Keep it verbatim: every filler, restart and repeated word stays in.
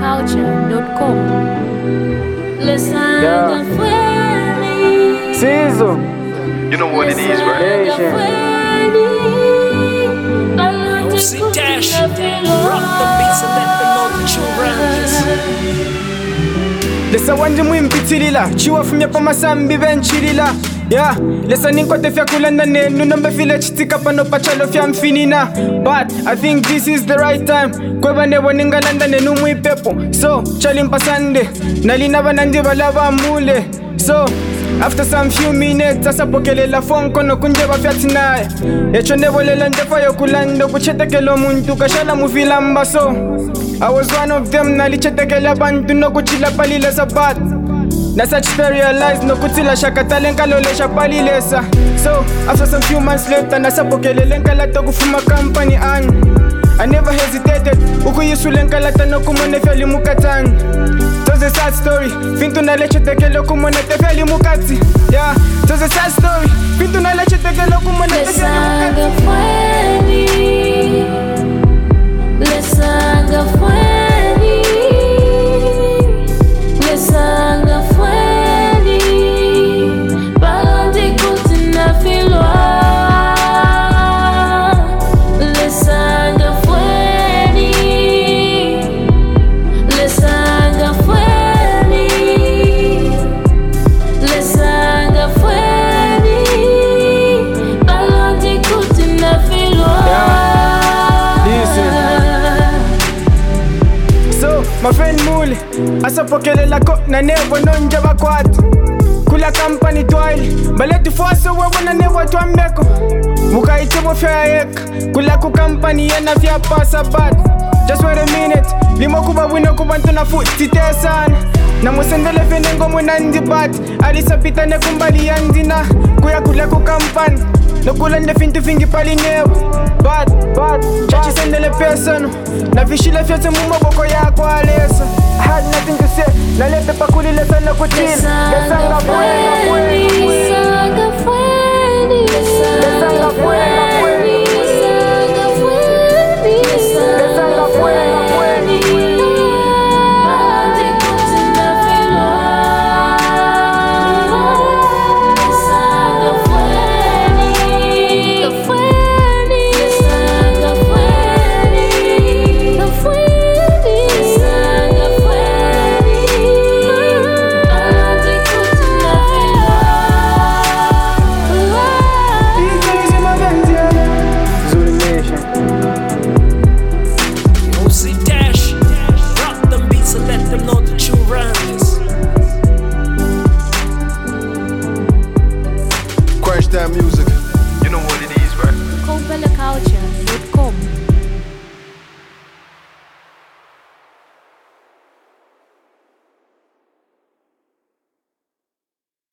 culture dot com. Yeah. Sizzle. You know what it is, right? Nation. Lucy Dash, rock the beats and let them know that you run. Lesa wanje muimpitilila chiwa fumya pa masambi benchilila. Yeah, lesa ninkote fya kulanda nenu nombe file chitika pano pachalo fya mfinina. But I think this is the right time kweba nebo ningalanda nenu muipepo. So, chalimpa sande nalina banandi balaba mule. So, after some few minutes asapokelela phone kono kunje bafyathi naye echo nebolela ndefa yokulanda kuchetekela umuntu kashala mufilamba. So I was one of them nalichetekela abantu nokuchila palile sabat na such to realize nokutila shakatale nkalolesha palilesa. So after some few months later nasapokelela nkalata kufuma company an I never hesitated ukuyisula nkalata nokumone feli mukatani. It's a sad story. Fintu na leche teke loku mone te feli mukati. Yeah, it's a sad story. Fintu na leche teke loku mone te feli mukati. Lesanga fueni, lesanga fueni, balandi kutina filwa. Lesanga fueni, lesanga fueni, lesanga fueni, balandi kutina filwa. So, my friend Mule, asapokelela ko na nebo nonja bakwatu. Kula company twile, baleti fwaso wewe na nebo twambeko. Mukaitebo fya yeka, kula ku company yana fya pasa bat. Just wait a minute, limo kuba wino kubantu na futi tesana. Na musendele fene ngomu nandi bat, alisa pita ne kumbali yandina. Kuya kula ku company, no kula nde fintu fingi pali nebo. But, but, chachi sendele personal. Na vishile fyote mumaboko yako alesa. I had nothing to say, na lepe pakuli lesa na kuchili. Lesanga fueni, Lesanga fueni, lesanga fueni.